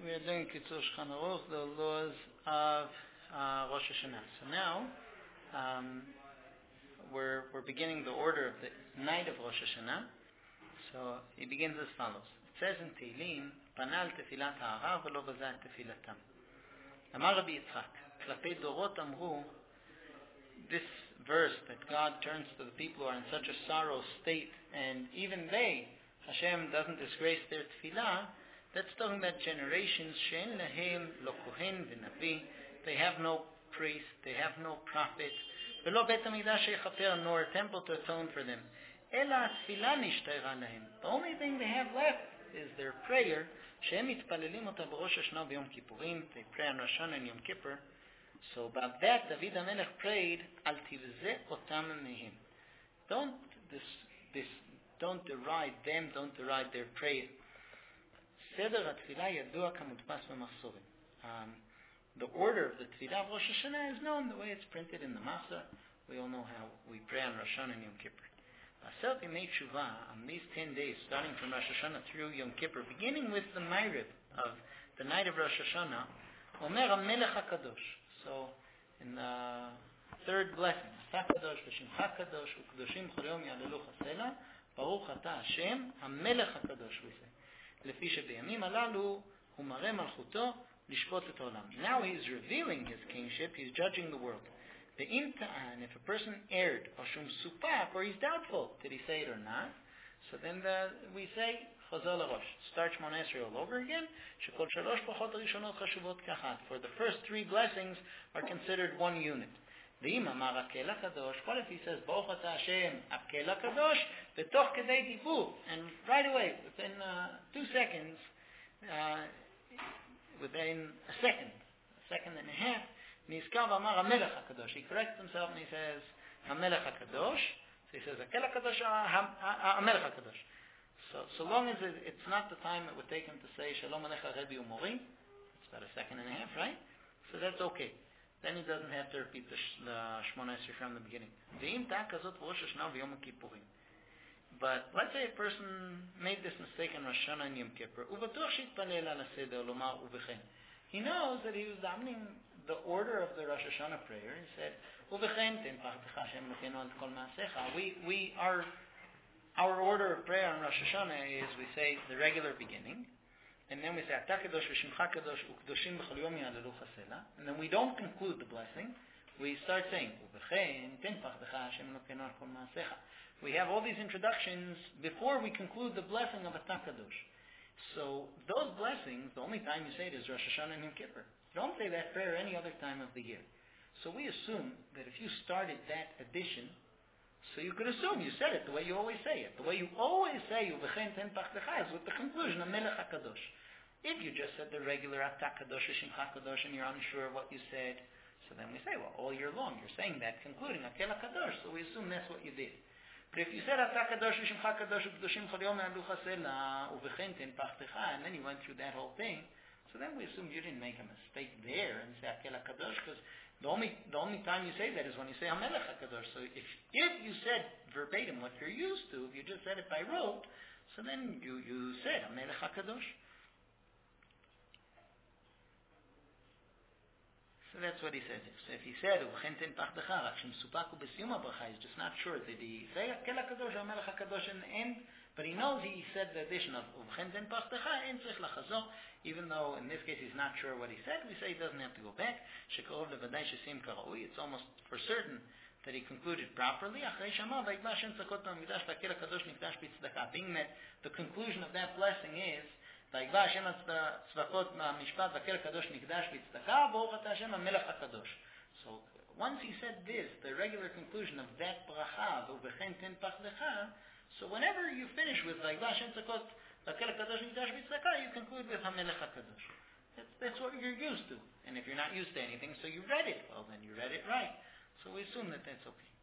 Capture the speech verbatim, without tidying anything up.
we are doing Kitzur Shulchan Aruch, the laws of uh, Rosh Hashanah. So now um, we're we're beginning the order of the night of Rosh Hashanah. So it begins as follows. It says in Tehillim, Panal tefilat ha'ara v'lo bazat tefilatam. Amar Rabbi Yitzchak, Klapei dorot amru. This verse that God turns to the people who are in such a sorrow state, and even they, Hashem doesn't disgrace their tefillah. That's talking about generations, she'en lahem lo kohen v'navi. They have no priest, they have no prophet. V'lo bet hamikdash shechaper, nor a temple to atone for them. Ela tefillah nishtera lahem. The only thing they have left is their prayer. She'em mitpalelim ota b'rosh hashanah v'yom kippurim. They pray on Rosh Hashanah and Yom Kippur. So about that, David HaMelech prayed, Al tivzeh otam mehem. Don't this this don't deride them, don't deride their prayer. Seder HaTfilah yadua kamudpas b'machsorim. Um, the order of the Tfilah of Rosh Hashanah is known the way it's printed in the Machzor. We all know how we pray on Rosh Hashanah and Yom Kippur. Asel Yimei Teshuvah, on these ten days, starting from Rosh Hashanah through Yom Kippur, beginning with the Ma'ariv of the night of Rosh Hashanah, Omer HaMelech HaKadosh. So, in the third blessing, HaKadosh v'Shimcha Kadosh u'Kadoshim Chol Yom Ya'alelu Chasela, Baruch Ata Hashem HaMelech HaKadosh, we say. Lefi shebiyamim halalu hu mareh malchuto lishpot et olam. Now he is revealing his kingship, he's judging the world. Ve'im ta'an, if a person erred, or shum supak, or he's doubtful, did he say it or not? So then the, we say, Chazal HaRosh, start Shmona Esrei all over again. Shekol shalosh brachot harishonot chashuvot kachat. For the first three blessings are considered one unit. Ve'im amar hakel HaKadosh, what if he says, Baruch Ata Hashem, hakel HaKadosh, v'toch kedei dibur, and right away, within uh, two seconds, uh, within a second, a second and a half, nizkar v'amar HaMelech HaKadosh. He corrects himself and he says, HaMelech HaKadosh. So he says, hakel HaKadosh, HaMelech HaKadosh. So, so long as it, it's not the time it would take him to say Shalom Alecha Rebbe Umori, it's about a second and a half, right? So that's okay. Then he doesn't have to repeat the, the Shmona Esrei from the beginning. Ve'im ta'ah kazot v'Rosh Hashanah v'Yom Kippurim. But let's say a person made this mistake on Rosh Hashanah and Yom Kippur. U'batuach she'itpalel al haseder lomar u'v'chen. He knows that he was davening the order of the Rosh Hashanah prayer. He said, u'v'chen ten pachtecha Hashem Elokeinu al kol ma'asecha. We we are. Our order of prayer on Rosh Hashanah is we say the regular beginning, and then we say Ata Kadosh v'Shimcha Kadosh u'Kadoshim b'chol yom ya'alelu chasela, and then we don't conclude the blessing. We start saying U'v'chein ten pachdecha Hashem Elokeinu al kol ma'asecha. We have all these introductions before we conclude the blessing of Ata Kadosh. So those blessings, the only time you say it is Rosh Hashanah and Yom Kippur. You don't say that prayer any other time of the year. So we assume that if you started that addition, so you could assume you said it the way you always say it. The way you always say U'v'chein ten pachtecha is with the conclusion of Melech HaKadosh. If you just said the regular Ata Kadosh Shimcha Kadosh and you're unsure of what you said, so then we say, well, all year long you're saying that, concluding Hakel HaKadosh, so we assume that's what you did. But if you said Ata Kadosh Shimcha Kadosh u'Kadoshim Chol Yom Ya'alelu Chasela U'v'chein ten pachtecha, and then you went through that whole thing, so then we assume you didn't make a mistake there and say Hakel HaKadosh, because The only the only time you say that is when you say HaMelech HaKadosh. So if if you said verbatim what you're used to, if you just said it by rote, so then you, you said HaMelech HaKadosh. So that's what he says. So if he said U'v'chein ten pachtecha rak she'msupak hu b'siyum habracha, he's just not sure. Did he say HaKel HaKadosh or HaMelech HaKadosh in the end? But he knows he said the addition of U'v'chein ten pachtecha ein tzrich lachazor. Even though in this case he's not sure what he said, we say he doesn't have to go back. Shekarov levadai shesim karaui. It's almost for certain that he concluded properly. Achrei shamar vayikva Hashem tzakot b'mikdash v'hakel hakadosh nikdash b'tzedakah. Being that the conclusion of that blessing is vayikva Hashem tzakot b'mishpat v'hakel hakadosh nikdash b'tzedakah Baruch Ata Hashem HaMelech HaKadosh. So once he said this, the regular conclusion of that bracha v'u'v'chein ten pachtecha. So whenever you finish with vayikva Hashem tzakot Hakel HaKadosh nikdash b'tzedakah, you conclude with HaMelech HaKadosh. That's, that's what you're used to. And if you're not used to anything, so you read it, well then you read it right. So we assume that that's okay.